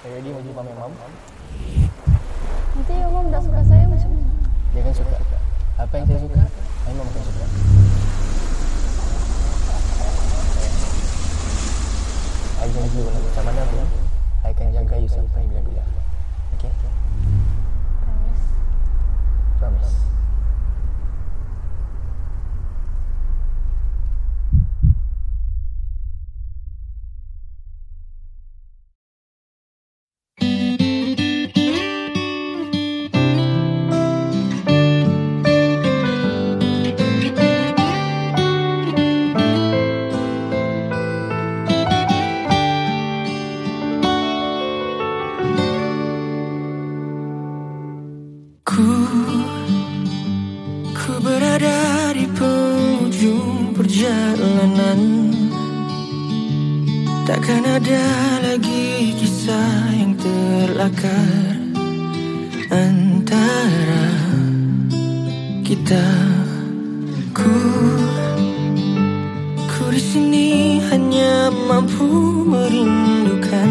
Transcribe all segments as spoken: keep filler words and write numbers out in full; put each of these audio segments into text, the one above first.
Ready mau jumpa memang? Nanti Imam tak suka saya macam mana? Dia kan suka. Apa yang saya suka, memang akan suka. I janji walau macam mana pun, I akan jaga you sampai bila-bila. Okay? Promise. Promise. Ku, ku berada di penghujung perjalanan. Takkan ada lagi kisah yang terlakar antara kita. Ku, ku di sini hanya mampu merindukan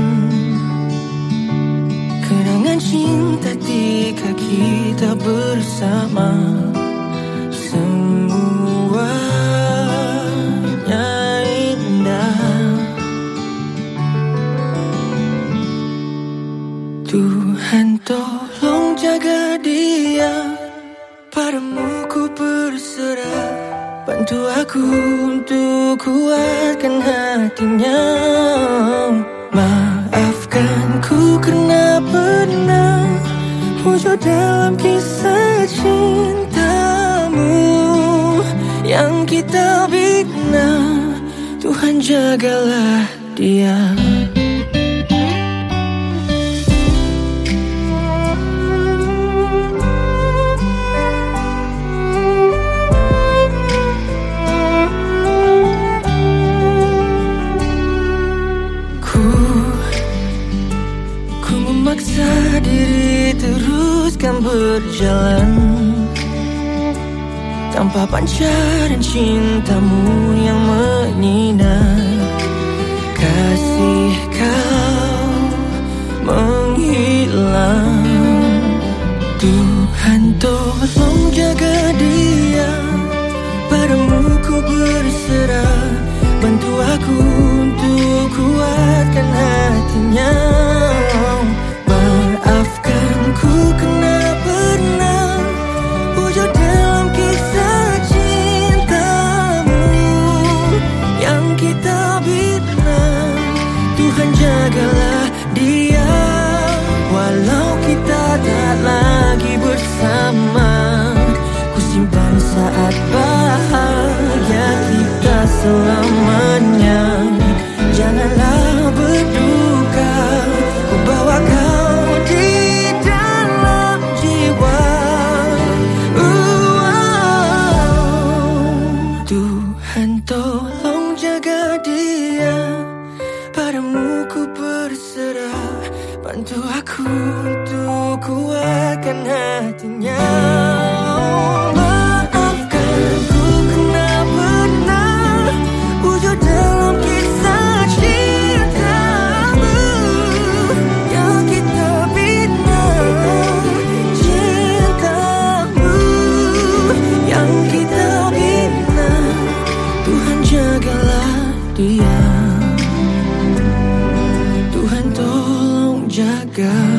kenangan cinta ketika kita bersama. Semuanya indah. Tuhan tolong jaga dia, padamu ku berserah. Bantu aku untuk kuatkan hatinya. Maafkan ku kerana pernah wujud dalam kisah cintamu yang kita bina. Tuhan jagalah dia. Memaksa diri teruskan berjalan tanpa pancaran cintamu yang menyinar. Kasih kau menghilang. Tuhan tolong jaga dia, padamu ku berserah. Bantu aku untuk kuatkan hatinya. Maafkan ku kerana pernah wujud dalam kisah cintamu yang kita bina. Tuhan jagalah dia, walau kita tak lagi bersama. Ku simpan saat bahagia kita selamanya. Janganlah berduka, ku bawa kau di dalam jiwa. uh, Tuhan tolong jaga dia, padamu ku berserah. Bantu aku untuk kuatkan hatinya. Maafkan ku kerana pernah wujud dalam kisah cintamu yang kita bina. Cintamu yang kita bina. Tuhan jagalah dia. Tuhan tolong jaga